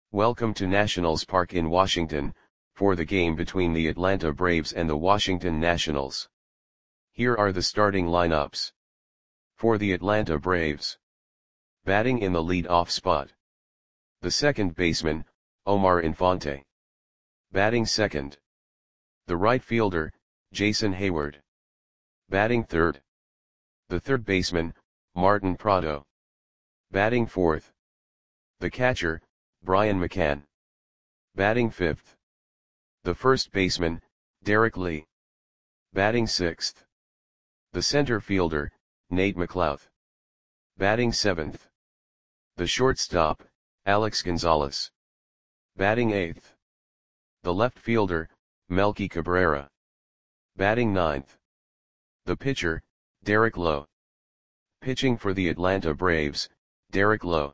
Welcome to Nationals Park in Washington, for the game between the Atlanta Braves and the Washington Nationals. Here are the starting lineups. For the Atlanta Braves. Batting in the lead-off spot. The second baseman, Omar Infante. Batting second. The right fielder, Jason Heyward. Batting third. The third baseman, Martin Prado. Batting fourth. The catcher, Brian McCann. Batting fifth. The first baseman, Derek Lee. Batting sixth. The center fielder, Nate McLouth. Batting seventh. The shortstop, Alex Gonzalez. Batting eighth. The left fielder, Melky Cabrera. Batting ninth. The pitcher, Derek Lowe. Pitching for the Atlanta Braves, Derek Lowe.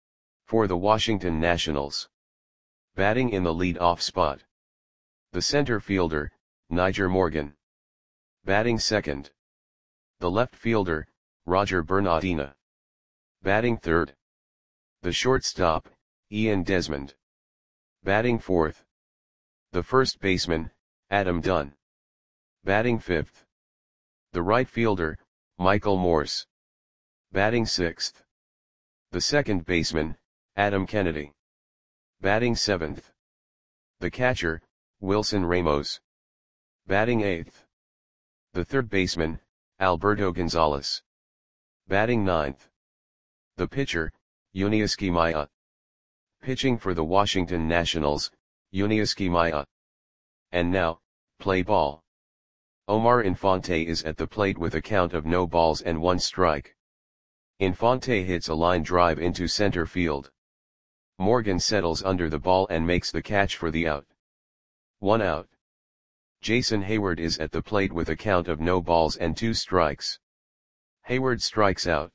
For the Washington Nationals. Batting in the lead-off spot. The center fielder, Nyjer Morgan. Batting second. The left fielder, Roger Bernardina. Batting third. The shortstop, Ian Desmond. Batting fourth. The first baseman, Adam Dunn. Batting fifth. The right fielder, Michael Morse. Batting sixth. The second baseman, Adam Kennedy. Batting seventh. The catcher, Wilson Ramos. Batting eighth. The third baseman, Alberto Gonzalez. Batting ninth. The pitcher, Yuniesky Maya. Pitching for the Washington Nationals, Yuniesky Maya. And now, play ball. Omar Infante is at the plate with a count of no balls and 1 strike. Infante hits a line drive into center field. Morgan settles under the ball and makes the catch for the out. 1 out. Jason Heyward is at the plate with a count of no balls and 2 strikes. Heyward strikes out.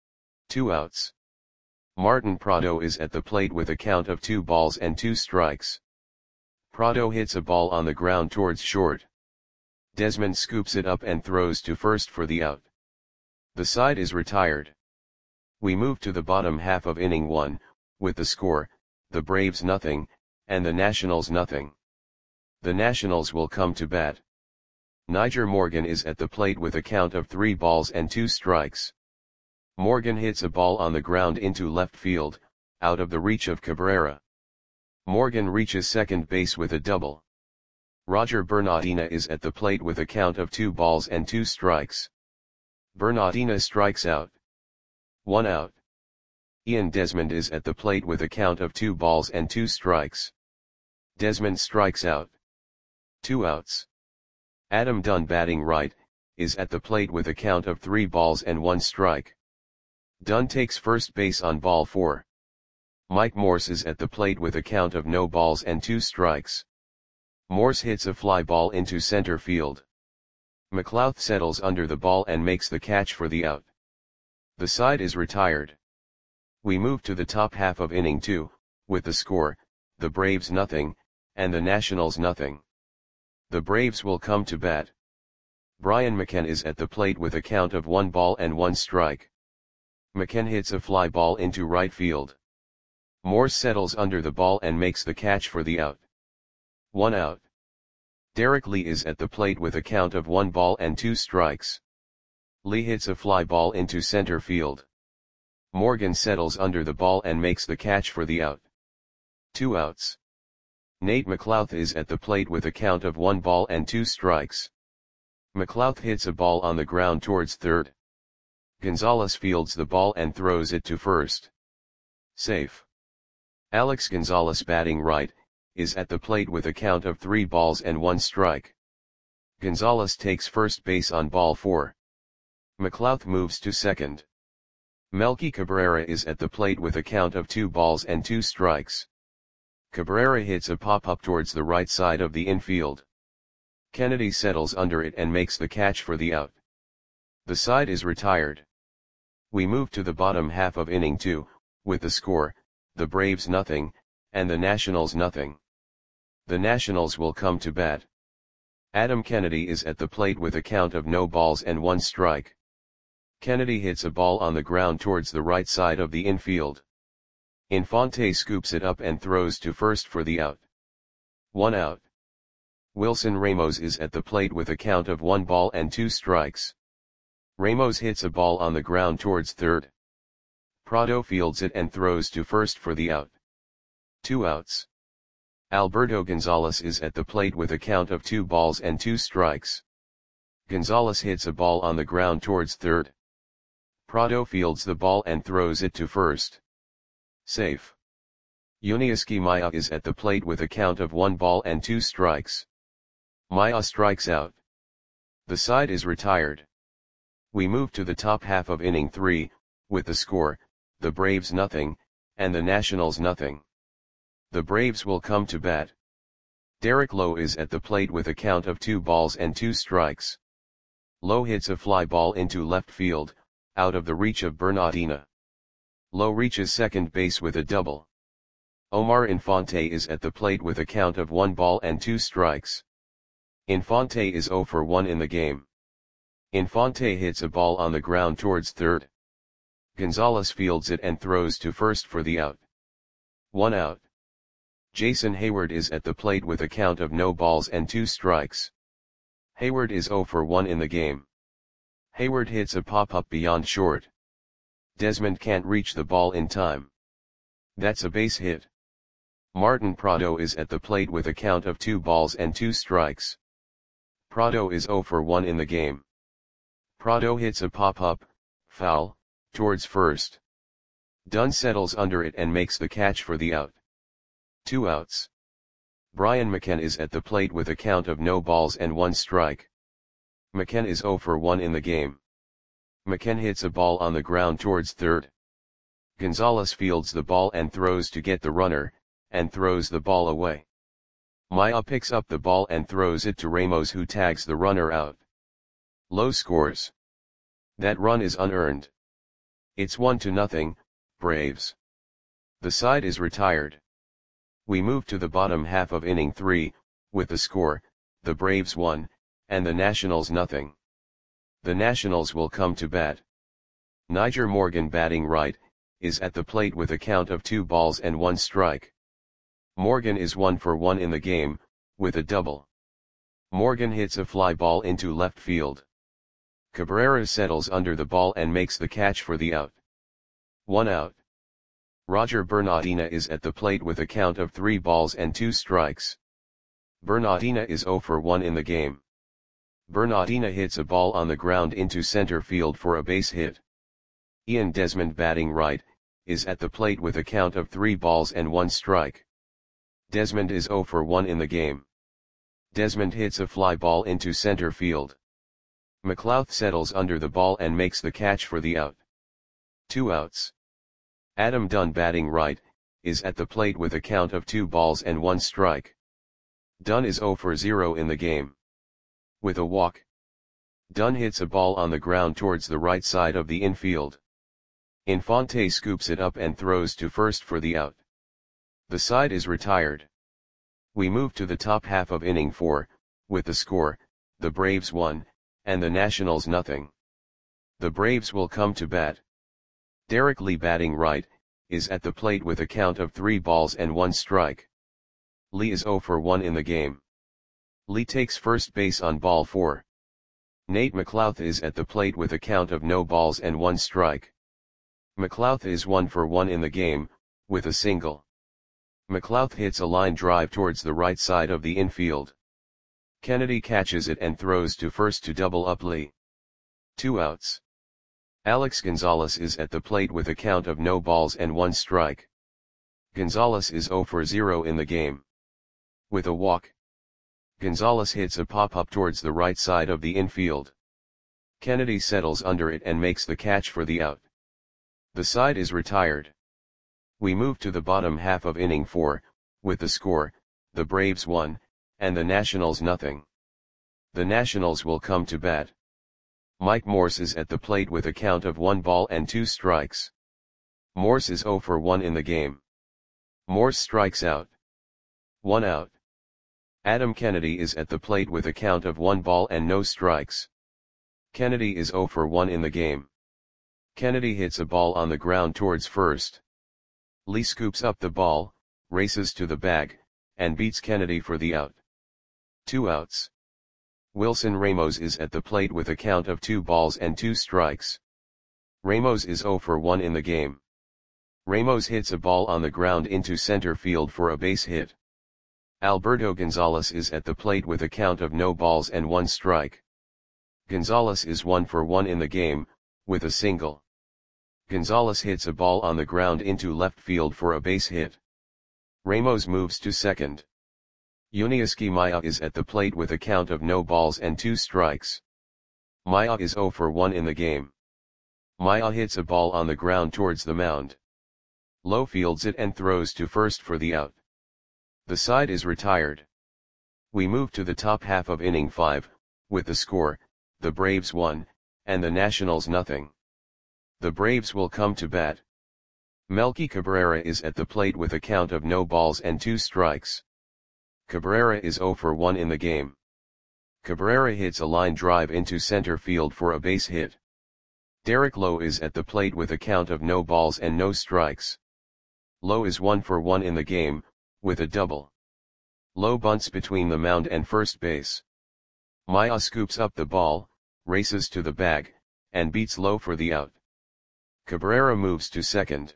2 outs. Martin Prado is at the plate with a count of 2 balls and 2 strikes. Prado hits a ball on the ground towards short. Desmond scoops it up and throws to first for the out. The side is retired. We move to the bottom half of inning 1, with the score, the Braves nothing, and the Nationals nothing. The Nationals will come to bat. Nyjer Morgan is at the plate with a count of 3 balls and 2 strikes. Morgan hits a ball on the ground into left field, out of the reach of Cabrera. Morgan reaches second base with a double. Roger Bernardina is at the plate with a count of 2 balls and 2 strikes. Bernardina strikes out. 1 out. Ian Desmond is at the plate with a count of 2 balls and 2 strikes. Desmond strikes out. 2 outs. Adam Dunn, batting right, is at the plate with a count of 3 balls and 1 strike. Dunn takes first base on ball 4. Mike Morse is at the plate with a count of no balls and 2 strikes. Morse hits a fly ball into center field. McLouth settles under the ball and makes the catch for the out. The side is retired. We move to the top half of inning 2, with the score, the Braves nothing, and the Nationals nothing. The Braves will come to bat. Brian McCann is at the plate with a count of 1 ball and 1 strike. McCann hits a fly ball into right field. Morse settles under the ball and makes the catch for the out. 1 out. Derek Lee is at the plate with a count of 1 ball and 2 strikes. Lee hits a fly ball into center field. Morgan settles under the ball and makes the catch for the out. 2 outs. Nate McLouth is at the plate with a count of 1 ball and 2 strikes. McLouth hits a ball on the ground towards third. Gonzalez fields the ball and throws it to first. Safe. Alex Gonzalez, batting right, is at the plate with a count of 3 balls and 1 strike. Gonzalez takes first base on ball 4. McLouth moves to second. Melky Cabrera is at the plate with a count of 2 balls and 2 strikes. Cabrera hits a pop-up towards the right side of the infield. Kennedy settles under it and makes the catch for the out. The side is retired. We move to the bottom half of inning 2, with the score, the Braves nothing, and the Nationals nothing. The Nationals will come to bat. Adam Kennedy is at the plate with a count of no balls and 1 strike. Kennedy hits a ball on the ground towards the right side of the infield. Infante scoops it up and throws to first for the out. 1 out. Wilson Ramos is at the plate with a count of 1 ball and 2 strikes. Ramos hits a ball on the ground towards third. Prado fields it and throws to first for the out. 2 outs. Alberto Gonzalez is at the plate with a count of 2 balls and 2 strikes. Gonzalez hits a ball on the ground towards third. Prado fields the ball and throws it to first. Safe. Yuniesky Maya is at the plate with a count of 1 ball and 2 strikes. Maya strikes out. The side is retired. We move to the top half of inning 3, with the score, the Braves nothing, and the Nationals nothing. The Braves will come to bat. Derek Lowe is at the plate with a count of 2 balls and 2 strikes. Lowe hits a fly ball into left field, out of the reach of Bernardina. Lowe reaches second base with a double. Omar Infante is at the plate with a count of 1 ball and 2 strikes. Infante is 0 for 1 in the game. Infante hits a ball on the ground towards third. Gonzalez fields it and throws to first for the out. 1 out. Jason Hayward is at the plate with a count of no balls and 2 strikes. Hayward is 0 for 1 in the game. Hayward hits a pop-up beyond short. Desmond can't reach the ball in time. That's a base hit. Martin Prado is at the plate with a count of 2 balls and 2 strikes. Prado is 0 for 1 in the game. Prado hits a pop-up, foul, towards first. Dunn settles under it and makes the catch for the out. 2 outs. Brian McKenna is at the plate with a count of no balls and 1 strike. McKenna is 0 for 1 in the game. McKenna hits a ball on the ground towards third. Gonzalez fields the ball and throws to get the runner, and throws the ball away. Maya picks up the ball and throws it to Ramos, who tags the runner out. Lowe scores. That run is unearned. It's 1-0, Braves. The side is retired. We move to the bottom half of inning 3, with the score, the Braves 1, and the Nationals nothing. The Nationals will come to bat. Niger Morgan, batting right, is at the plate with a count of 2 balls and 1 strike. Morgan is 1 for 1 in the game, with a double. Morgan hits a fly ball into left field. Cabrera settles under the ball and makes the catch for the out. 1 out. Roger Bernardina is at the plate with a count of 3 balls and 2 strikes. Bernardina is 0 for 1 in the game. Bernardina hits a ball on the ground into center field for a base hit. Ian Desmond, batting right, is at the plate with a count of 3 balls and 1 strike. Desmond is 0 for 1 in the game. Desmond hits a fly ball into center field. McLouth settles under the ball and makes the catch for the out. 2 outs. Adam Dunn, batting right, is at the plate with a count of 2 balls and 1 strike. Dunn is 0 for 0 in the game. With a walk. Dunn hits a ball on the ground towards the right side of the infield. Infante scoops it up and throws to first for the out. The side is retired. We move to the top half of inning 4, with the score, the Braves 1, and the Nationals nothing. The Braves will come to bat. Derek Lee, batting right, is at the plate with a count of 3 balls and 1 strike. Lee is 0 for 1 in the game. Lee takes first base on ball 4. Nate McLouth is at the plate with a count of no balls and 1 strike. McLouth is 1 for 1 in the game, with a single. McLouth hits a line drive towards the right side of the infield. Kennedy catches it and throws to first to double up Lee. 2 outs. Alex Gonzalez is at the plate with a count of no balls and 1 strike. Gonzalez is 0 for 0 in the game. With a walk. Gonzalez hits a pop-up towards the right side of the infield. Kennedy settles under it and makes the catch for the out. The side is retired. We move to the bottom half of inning 4, with the score, the Braves 1, and the Nationals nothing. The Nationals will come to bat. Mike Morse is at the plate with a count of 1 ball and 2 strikes. Morse is 0 for 1 in the game. Morse strikes out. 1 out. Adam Kennedy is at the plate with a count of 1 ball and no strikes. Kennedy is 0 for 1 in the game. Kennedy hits a ball on the ground towards first. Lee scoops up the ball, races to the bag, and beats Kennedy for the out. 2 outs. Wilson Ramos is at the plate with a count of 2 balls and 2 strikes. Ramos is 0 for 1 in the game. Ramos hits a ball on the ground into center field for a base hit. Alberto Gonzalez is at the plate with a count of no balls and 1 strike. Gonzalez is 1 for 1 in the game, with a single. Gonzalez hits a ball on the ground into left field for a base hit. Ramos moves to second. Yuniesky Maya is at the plate with a count of no balls and 2 strikes. Maya is 0 for 1 in the game. Maya hits a ball on the ground towards the mound. Lowe fields it and throws to first for the out. The side is retired. We move to the top half of inning 5, with the score, the Braves 1, and the Nationals nothing. The Braves will come to bat. Melky Cabrera is at the plate with a count of no balls and 2 strikes. Cabrera is 0 for 1 in the game. Cabrera hits a line drive into center field for a base hit. Derek Lowe is at the plate with a count of no balls and no strikes. Lowe is 1 for 1 in the game, with a double. Lowe bunts between the mound and first base. Maya scoops up the ball, races to the bag, and beats Lowe for the out. Cabrera moves to second.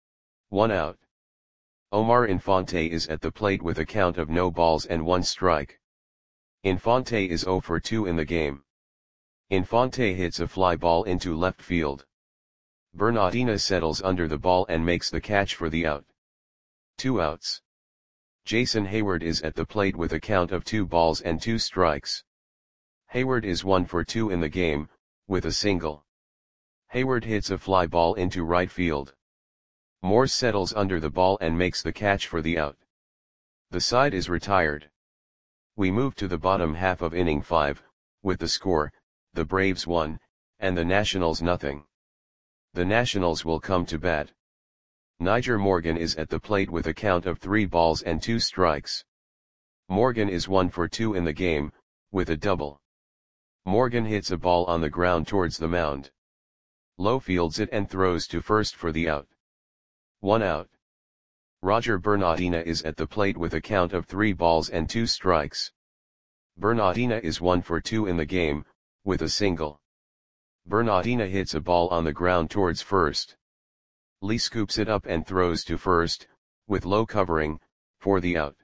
1 out. Omar Infante is at the plate with a count of no balls and 1 strike. Infante is 0 for 2 in the game. Infante hits a fly ball into left field. Bernardina settles under the ball and makes the catch for the out. 2 outs. Jason Hayward is at the plate with a count of 2 balls and 2 strikes. Hayward is 1 for 2 in the game, with a single. Hayward hits a fly ball into right field. Morse settles under the ball and makes the catch for the out. The side is retired. We move to the bottom half of inning 5, with the score, the Braves 1, and the Nationals nothing. The Nationals will come to bat. Niger Morgan is at the plate with a count of 3 balls and 2 strikes. Morgan is 1 for 2 in the game, with a double. Morgan hits a ball on the ground towards the mound. Lowe fields it and throws to first for the out. 1 out. Roger Bernardina is at the plate with a count of 3 balls and 2 strikes. Bernardina is 1 for 2 in the game, with a single. Bernardina hits a ball on the ground towards first. Lee scoops it up and throws to first, with Lowe covering, for the out.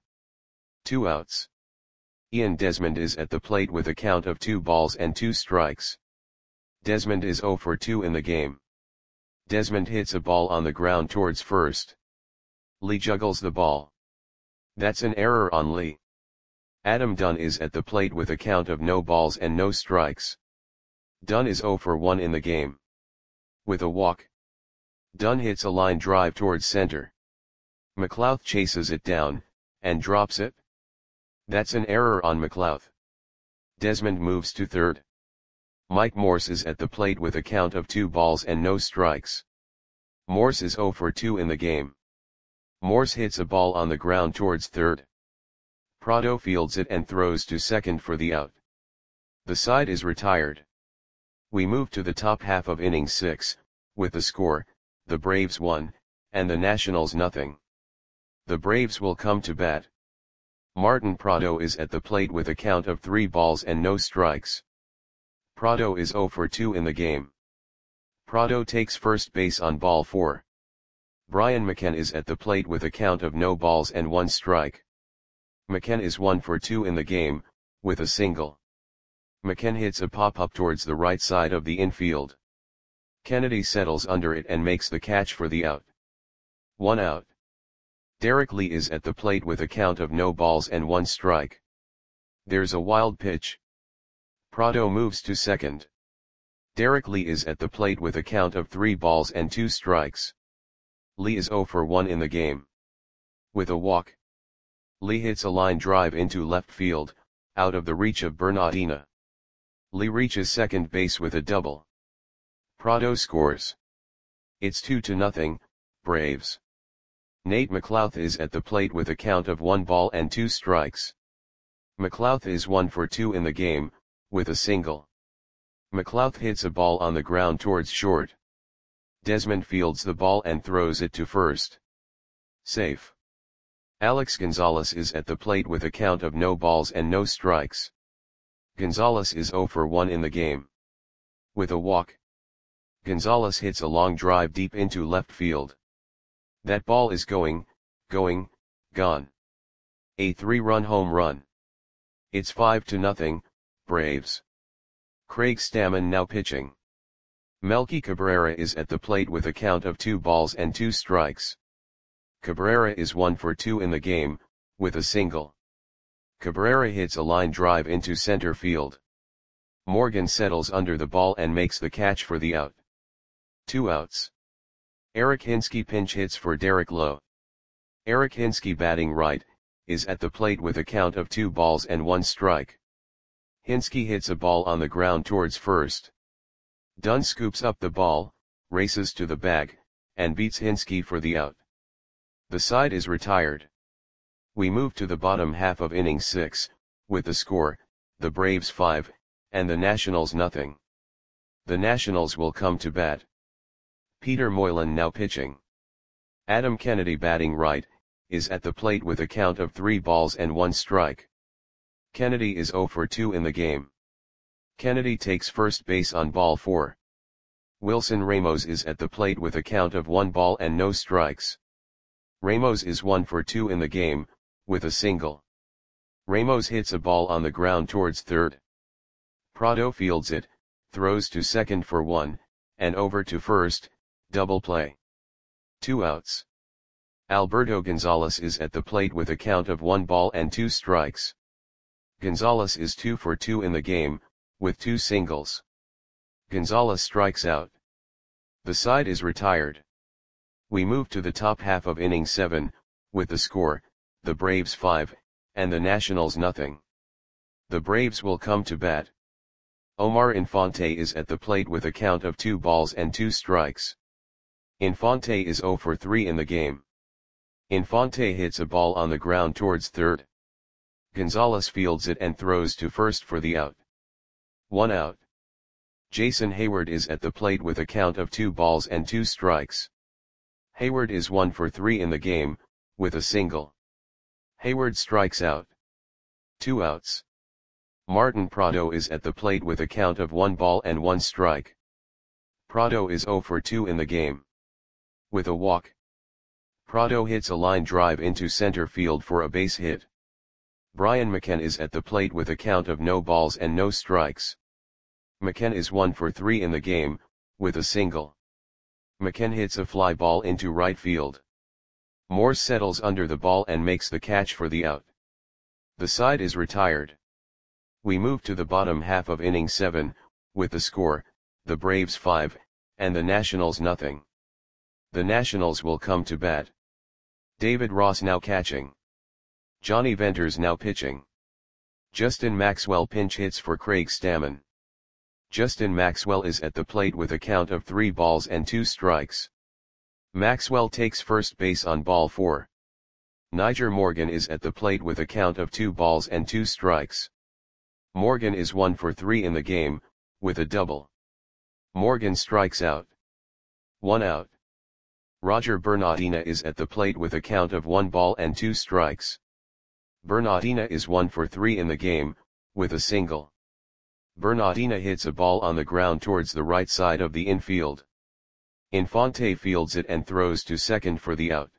2 outs. Ian Desmond is at the plate with a count of 2 balls and 2 strikes. Desmond is 0 for 2 in the game. Desmond hits a ball on the ground towards first. Lee juggles the ball. That's an error on Lee. Adam Dunn is at the plate with a count of no balls and no strikes. Dunn is 0 for 1 in the game. With a walk. Dunn hits a line drive towards center. McLouth chases it down, and drops it. That's an error on McLouth. Desmond moves to third. Mike Morse is at the plate with a count of 2 balls and no strikes. Morse is 0 for 2 in the game. Morse hits a ball on the ground towards third. Prado fields it and throws to second for the out. The side is retired. We move to the top half of inning 6, with the score, the Braves 1, and the Nationals nothing. The Braves will come to bat. Martin Prado is at the plate with a count of 3 balls and no strikes. Prado is 0 for 2 in the game. Prado takes first base on ball 4. Brian McKenna is at the plate with a count of no balls and 1 strike. McKenna is 1 for 2 in the game, with a single. McKenna hits a pop-up towards the right side of the infield. Kennedy settles under it and makes the catch for the out. 1 out. Derek Lee is at the plate with a count of no balls and 1 strike. There's a wild pitch. Prado moves to second. Derek Lee is at the plate with a count of 3 balls and 2 strikes. Lee is 0 for 1 in the game. With a walk. Lee hits a line drive into left field, out of the reach of Bernardina. Lee reaches second base with a double. Prado scores. It's 2-0, Braves. Nate McLouth is at the plate with a count of 1 ball and 2 strikes. McLouth is 1 for 2 in the game, with a single. McLouth hits a ball on the ground towards short. Desmond fields the ball and throws it to first. Safe. Alex Gonzalez is at the plate with a count of no balls and no strikes. Gonzalez is 0 for 1 in the game. With a walk. Gonzalez hits a long drive deep into left field. That ball is going, gone. A 3-run home run. It's 5-0, Braves. Craig Stammen now pitching. Melky Cabrera is at the plate with a count of 2 balls and 2 strikes. Cabrera is 1 for 2 in the game, with a single. Cabrera hits a line drive into center field. Morgan settles under the ball and makes the catch for the out. 2 outs. Eric Hinske pinch hits for Derek Lowe. Eric Hinske batting right, is at the plate with a count of 2 balls and 1 strike. Hinske hits a ball on the ground towards first. Dunn scoops up the ball, races to the bag, and beats Hinske for the out. The side is retired. We move to the bottom half of inning 6, with the score, the Braves 5, and the Nationals nothing. The Nationals will come to bat. Peter Moylan now pitching. Adam Kennedy batting right, is at the plate with a count of 3 balls and 1 strike. Kennedy is 0 for 2 in the game. Kennedy takes first base on ball 4. Wilson Ramos is at the plate with a count of 1 ball and no strikes. Ramos is 1 for 2 in the game, with a single. Ramos hits a ball on the ground towards third. Prado fields it, throws to second for 1, and over to first, double play. 2 outs. Alberto Gonzalez is at the plate with a count of 1 ball and 2 strikes. Gonzalez is 2 for 2 in the game, with 2 singles. Gonzalez strikes out. The side is retired. We move to the top half of inning 7, with the score, the Braves 5, and the Nationals nothing. The Braves will come to bat. Omar Infante is at the plate with a count of 2 balls and 2 strikes. Infante is 0 for 3 in the game. Infante hits a ball on the ground towards third. Gonzalez fields it and throws to first for the out. 1 out. Jason Hayward is at the plate with a count of 2 balls and 2 strikes. Hayward is 1 for 3 in the game, with a single. Hayward strikes out. 2 outs. Martin Prado is at the plate with a count of 1 ball and 1 strike. Prado is 0 for 2 in the game. With a walk. Prado hits a line drive into center field for a base hit. Brian McCann is at the plate with a count of no balls and no strikes. McCann is 1 for 3 in the game, with a single. McCann hits a fly ball into right field. Morse settles under the ball and makes the catch for the out. The side is retired. We move to the bottom half of inning 7, with the score, the Braves 5, and the Nationals nothing. The Nationals will come to bat. David Ross now catching. Johnny Venters now pitching. Justin Maxwell pinch hits for Craig Stammen. Justin Maxwell is at the plate with a count of 3 balls and 2 strikes. Maxwell takes first base on ball 4. Niger Morgan is at the plate with a count of 2 balls and 2 strikes. Morgan is 1 for 3 in the game, with a double. Morgan strikes out. 1 out. Roger Bernardina is at the plate with a count of 1 ball and 2 strikes. Bernardina is 1 for 3 in the game, with a single. Bernardina hits a ball on the ground towards the right side of the infield. Infante fields it and throws to second for the out.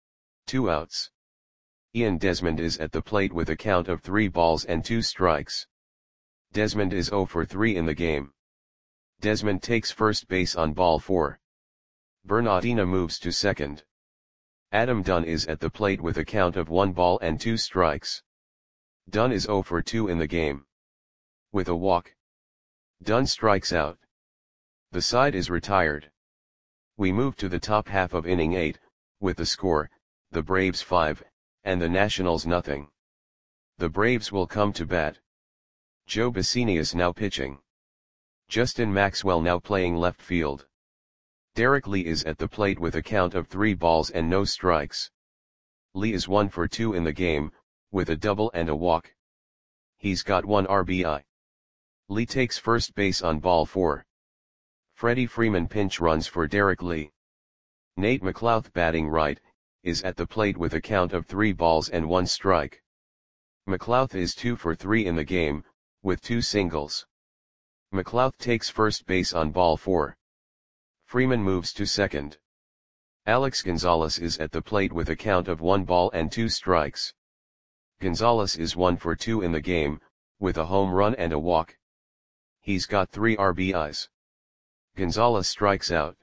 2 outs. Ian Desmond is at the plate with a count of 3 balls and 2 strikes. Desmond is 0 for 3 in the game. Desmond takes first base on ball 4. Bernardina moves to second. Adam Dunn is at the plate with a count of 1 ball and 2 strikes. Dunn is 0 for 2 in the game. With a walk. Dunn strikes out. The side is retired. We move to the top half of inning 8, with the score, the Braves 5, and the Nationals nothing. The Braves will come to bat. Joe Bassini is now pitching. Justin Maxwell now playing left field. Derek Lee is at the plate with a count of 3 balls and no strikes. Lee is 1 for 2 in the game, with a double and a walk. He's got 1 RBI. Lee takes first base on ball 4. Freddie Freeman pinch runs for Derek Lee. Nate McLouth batting right, is at the plate with a count of 3 balls and 1 strike. McLouth is 2 for 3 in the game, with 2 singles. McLouth takes first base on ball 4. Freeman moves to second. Alex Gonzalez is at the plate with a count of 1 ball and 2 strikes. Gonzalez is 1 for 2 in the game, with a home run and a walk. He's got 3 RBIs. Gonzalez strikes out.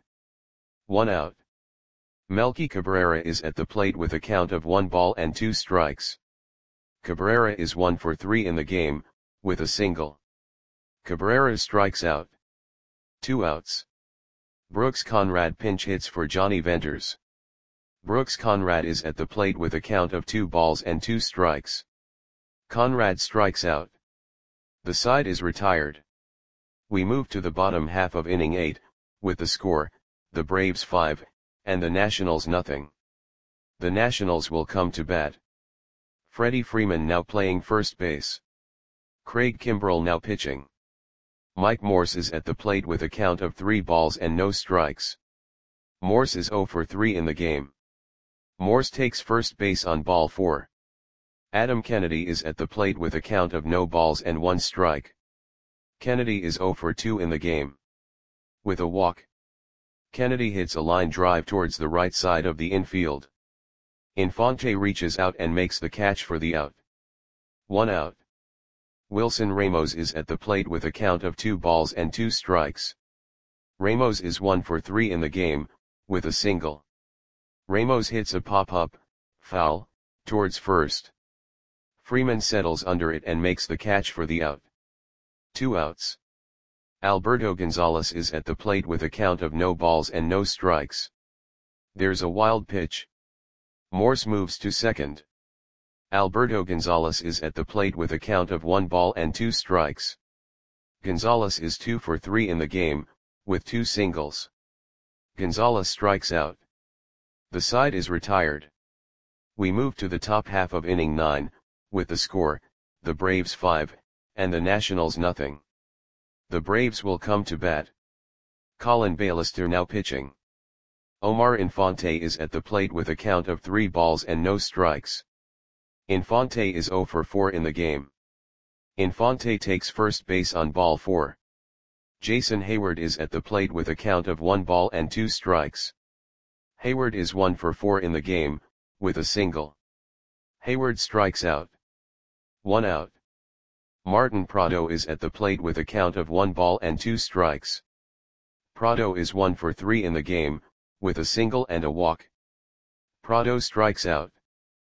1 out. Melky Cabrera is at the plate with a count of 1 ball and 2 strikes. Cabrera is 1 for 3 in the game, with a single. Cabrera strikes out. 2 outs. Brooks Conrad pinch hits for Johnny Venters. Brooks Conrad is at the plate with a count of 2 balls and 2 strikes. Conrad strikes out. The side is retired. We move to the bottom half of inning 8, with the score, the Braves 5, and the Nationals nothing. The Nationals will come to bat. Freddie Freeman now playing first base. Craig Kimbrell now pitching. Mike Morse is at the plate with a count of 3 balls and no strikes. Morse is 0 for 3 in the game. Morse takes first base on ball 4. Adam Kennedy is at the plate with a count of no balls and 1 strike. Kennedy is 0 for 2 in the game. With a walk. Kennedy hits a line drive towards the right side of the infield. Infante reaches out and makes the catch for the out. 1 out. Wilson Ramos is at the plate with a count of 2 balls and 2 strikes. Ramos is 1 for 3 in the game, with a single. Ramos hits a pop-up, foul, towards first. Freeman settles under it and makes the catch for the out. 2 outs. Alberto Gonzalez is at the plate with a count of no balls and no strikes. There's a wild pitch. Morse moves to second. Alberto Gonzalez is at the plate with a count of 1 ball and 2 strikes. Gonzalez is 2 for 3 in the game, with 2 singles. Gonzalez strikes out. The side is retired. We move to the top half of inning 9, with the score, the Braves 5, and the Nationals nothing. The Braves will come to bat. Colin Bailister now pitching. Omar Infante is at the plate with a count of 3 balls and no strikes. Infante is 0 for 4 in the game. Infante takes first base on ball 4. Jason Hayward is at the plate with a count of 1 ball and 2 strikes. Hayward is 1 for 4 in the game, with a single. Hayward strikes out. 1 out. Martin Prado is at the plate with a count of 1 ball and 2 strikes. Prado is 1 for 3 in the game, with a single and a walk. Prado strikes out.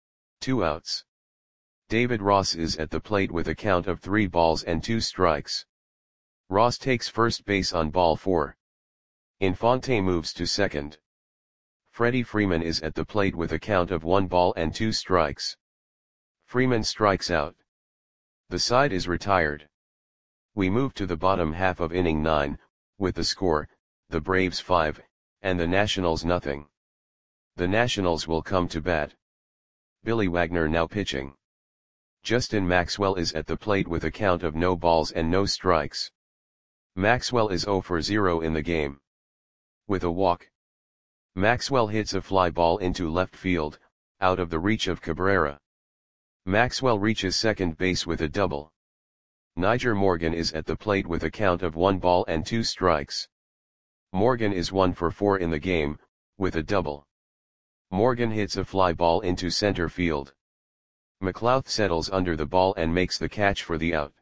2 outs. David Ross is at the plate with a count of 3 balls and 2 strikes. Ross takes first base on ball 4. Infante moves to second. Freddie Freeman is at the plate with a count of 1 ball and 2 strikes. Freeman strikes out. The side is retired. We move to the bottom half of inning 9, with the score, the Braves 5, and the Nationals nothing. The Nationals will come to bat. Billy Wagner now pitching. Justin Maxwell is at the plate with a count of no balls and no strikes. Maxwell is 0 for 0 in the game. With a walk. Maxwell hits a fly ball into left field, out of the reach of Cabrera. Maxwell reaches second base with a double. Niger Morgan is at the plate with a count of 1 ball and 2 strikes. Morgan is 1 for 4 in the game, with a double. Morgan hits a fly ball into center field. McLouth settles under the ball and makes the catch for the out.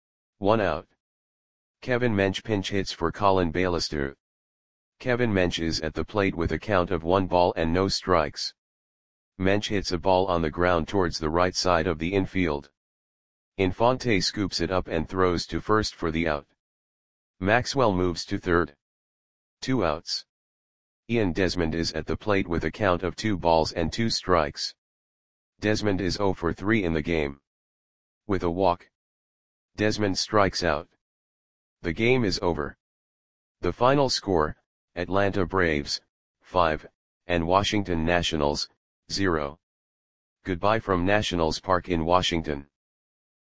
1 out. Kevin Mench pinch hits for Colin Bailister. Kevin Mench is at the plate with a count of 1 ball and no strikes. Mench hits a ball on the ground towards the right side of the infield. Infante scoops it up and throws to first for the out. Maxwell moves to third. 2 outs. Ian Desmond is at the plate with a count of 2 balls and 2 strikes. Desmond is 0 for 3 in the game. With a walk. Desmond strikes out. The game is over. The final score, Atlanta Braves, 5, and Washington Nationals, 0. Goodbye from Nationals Park in Washington.